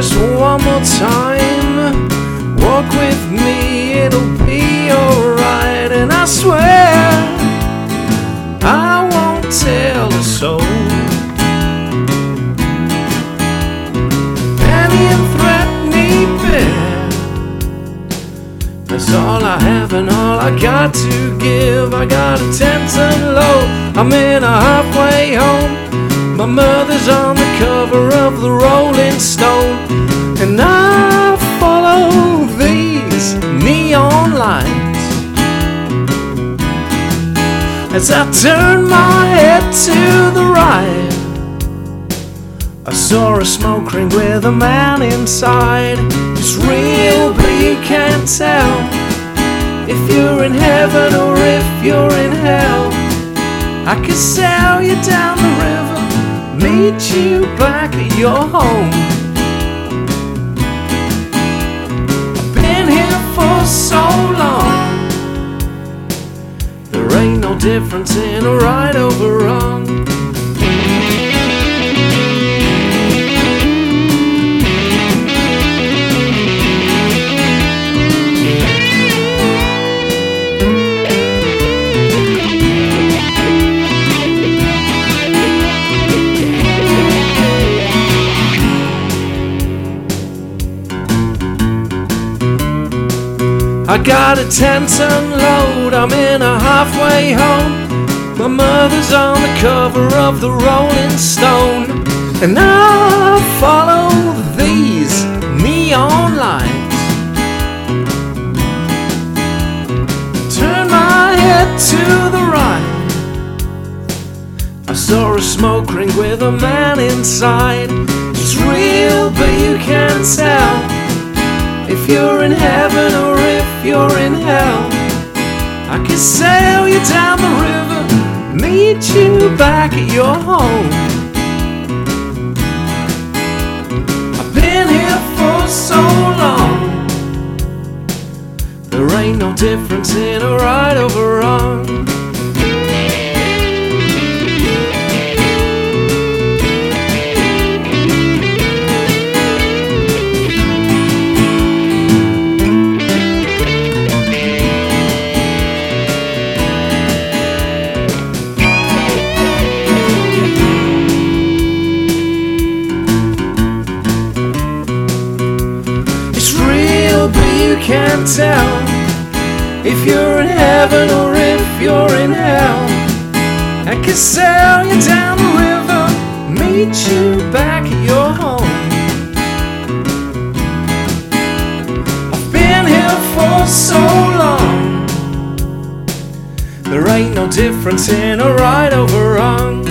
just one more time. Walk with me, it'll be alright. And I swear I won't tell a soul. Penny and threepenny bit, that's all I have and all I got to give. I got a 10-ton load, I'm in a halfway home. My mother's on the cover of the Rolling Stone, and I follow these neon lights as I turn my head to the right. I saw a smoke ring with a man inside. It's real, but you can't tell if you're in heaven or if you're in hell. I could sail you down the river, meet you back at your home. I've been here for so long, there ain't no difference in a right over wrong. I got a 10-ton load, I'm in a halfway home. My mother's on the cover of the Rolling Stone, and I follow these neon lights. Turn my head to the right, I saw a smoke ring with a man inside. It's real, but you can't tell if you're in heaven or if you're in hell. I can sail you down the river, meet you back at your home. I've been here for so long, there ain't no difference in a right over wrong. You can't tell if you're in heaven or if you're in hell. I can sail you down the river, meet you back at your home. I've been here for so long, there ain't no difference in a right over wrong.